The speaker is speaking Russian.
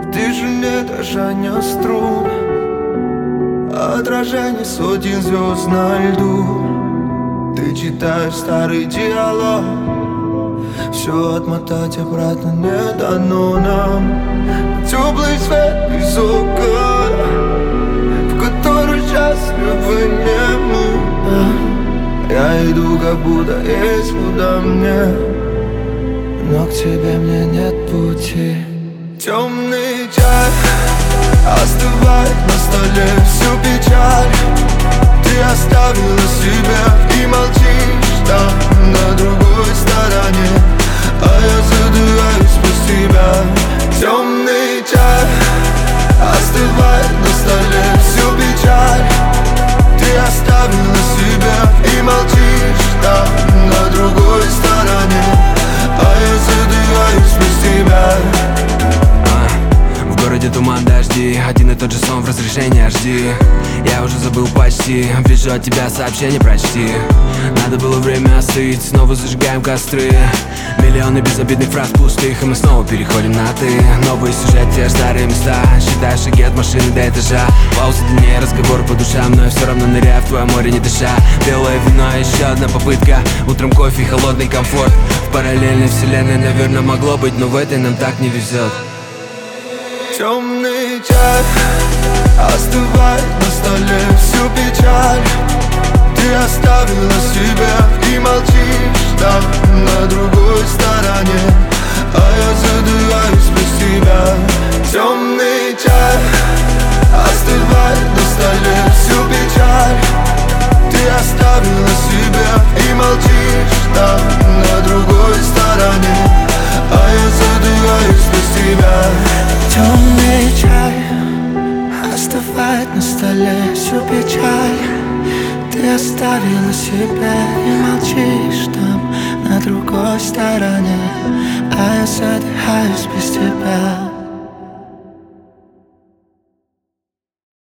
Ты же не дрожание струн, а отражение сотен звезд на льду. Ты читаешь старый диалог, все отмотать обратно не дано нам. Теплый свет из окон, в который счастливы не мы. Я иду, как будто есть куда мне, но к тебе мне нет пути. Темный чай остывает на столе всю печаль. Ты оставила себя и молчишь там, на другой стороне, а я задыхаюсь без тебя. Темный чай остывает на столе всю печаль. Ты оставила себя и молчишь там, на другой стороне, а я задыхаюсь без тебя. В городе туман, дожди, один и тот же сон в разрешении жди. Я уже забыл почти, вижу от тебя сообщение, прочти. Надо было время остыть, снова зажигаем костры. Миллионы безобидных фраз пустых, и мы снова переходим на ты. Новый сюжет, те же старые места, считай шаги от машины до этажа. Пауза длиннее, разговор по душам, но я все равно ныряю в твое море, не дыша. Белое вино, еще одна попытка, утром кофе, холодный комфорт. В параллельной вселенной, наверное, могло быть, но в этой нам так не везет. Темный чай остывает на столе всю печаль. Ты оставила себя и молчишь там, на другой стороне, а я задыхаюсь без тебя. Темный чай остывает на столе всю печаль. Ты оставила себя и молчишь там, на другой стороне, а я задыхаюсь без тебя. Темный чай остывает на столе всю печаль. Ты оставила себя и молчишь там, на другой стороне, а я задыхаюсь без тебя.